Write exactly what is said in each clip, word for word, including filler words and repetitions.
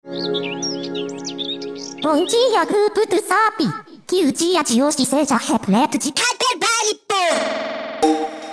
Bom dia, grupo do Zap! Que o dia de hoje seja repleto de hyperbole, pô!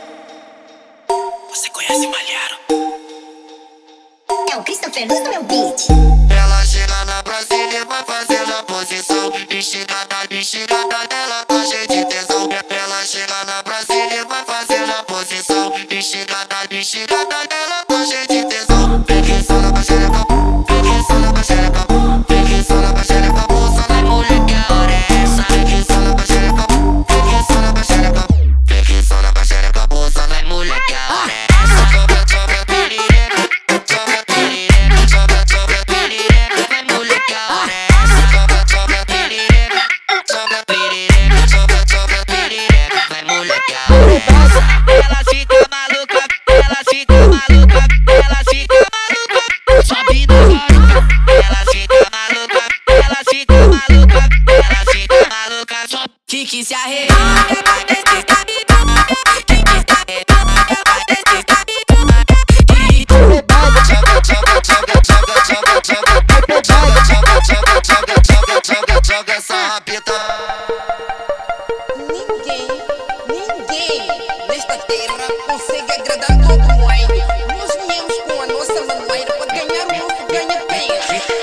Você conhece Malharo? É o Christopher Luz no meu beat. Ela chega na Brasília e vai fazendo a posição. Esticada, esticada, ela tá cheia de tesão. Ela chega na Brasília e vai fazendo a posição. Esticada, esticada, ela tá cheia de tesão. Peguei só na baixereca, peguei só na baixereca, peguei só na baixereca, bolsa na mulher, que a hora é essa? Peguei só na baixereca, peguei só na baixereca, peguei só na baixereca, bolsa na mulher, que a hora é essa? Joga, joga, pirireca, joga, pirireca, joga, joga, pirireca, vai mulher, que a hora é essa? Joga, joga, pirireca, joga, pirireca, joga, joga, pirireca, vai mulher, que a hora é essa? Ela fica maluca, ela fica maluca, ela fica maluca, sobe na hora. Ela fica maluca, ela fica maluca, ela fica maluca, só que que se arrepia, vai descer. Joga essa rapita. Ninguém, ninguém nesta terra consegue agradar todo mundo. Nós viemos com a nossa maneira para ganhar o nosso ganha-pão.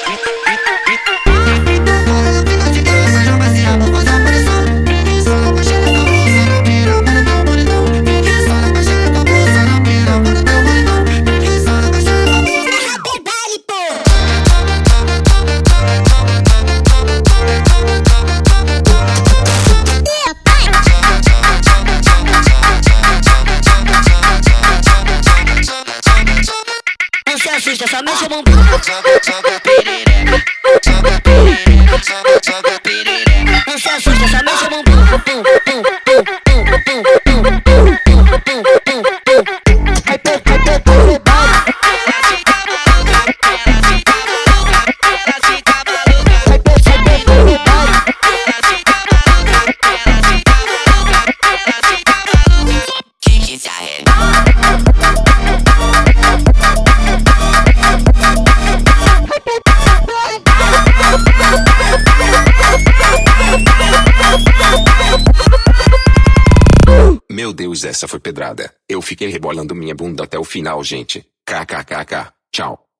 Não se assusta, só mexe o bumbum. Joga, joga, pirireca, joga, pirireca, joga, joga, pirireca. Não se assusta, só mexe o bumbum. Pum, pum, pum, pum, pum, pum, pum, pum, pum, pum, pum. Vai ter, vai ter, vai ter baile. Ela fica maluca, ela fica maluca, ela fica maluca. Vai ter, vai ter, vai ter baile. Ela fica maluca, ela fica maluca, ela fica maluca. Que que se arrepia? Meu Deus, essa foi pedrada. Eu fiquei rebolando minha bunda até o final, gente. Kkkk. Tchau.